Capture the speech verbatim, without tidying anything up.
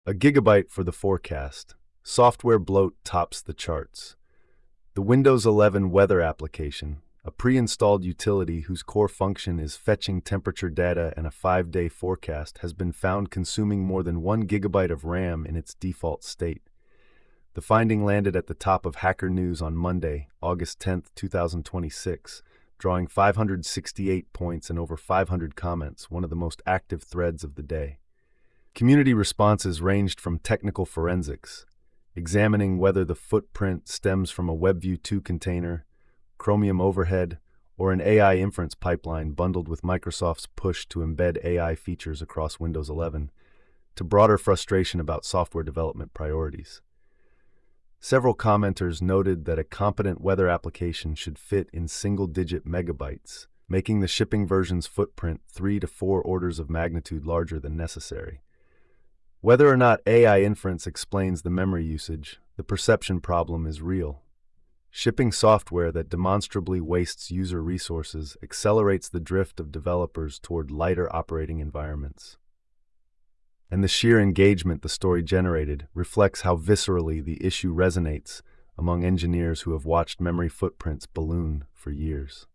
A gigabyte for the forecast. Software bloat tops the charts. The Windows eleven weather application, a pre-installed utility whose core function is fetching temperature data and a five-day forecast, has been found consuming more than one gigabyte of RAM in its default state. The finding landed at the top of Hacker News on Monday, August tenth, two thousand twenty-six, drawing five hundred sixty-eight points and over five hundred comments, one of the most active threads of the day. Community responses ranged from technical forensics, examining whether the footprint stems from a WebView two container, Chromium overhead, or an A I inference pipeline bundled with Microsoft's push to embed A I features across Windows eleven, to broader frustration about software development priorities. Several commenters noted that a competent weather application should fit in single-digit megabytes, making the shipping version's footprint three to four orders of magnitude larger than necessary. Whether or not A I inference explains the memory usage, the perception problem is real. Shipping software that demonstrably wastes user resources accelerates the drift of developers toward lighter operating environments. And the sheer engagement the story generated reflects how viscerally the issue resonates among engineers who have watched memory footprints balloon for years.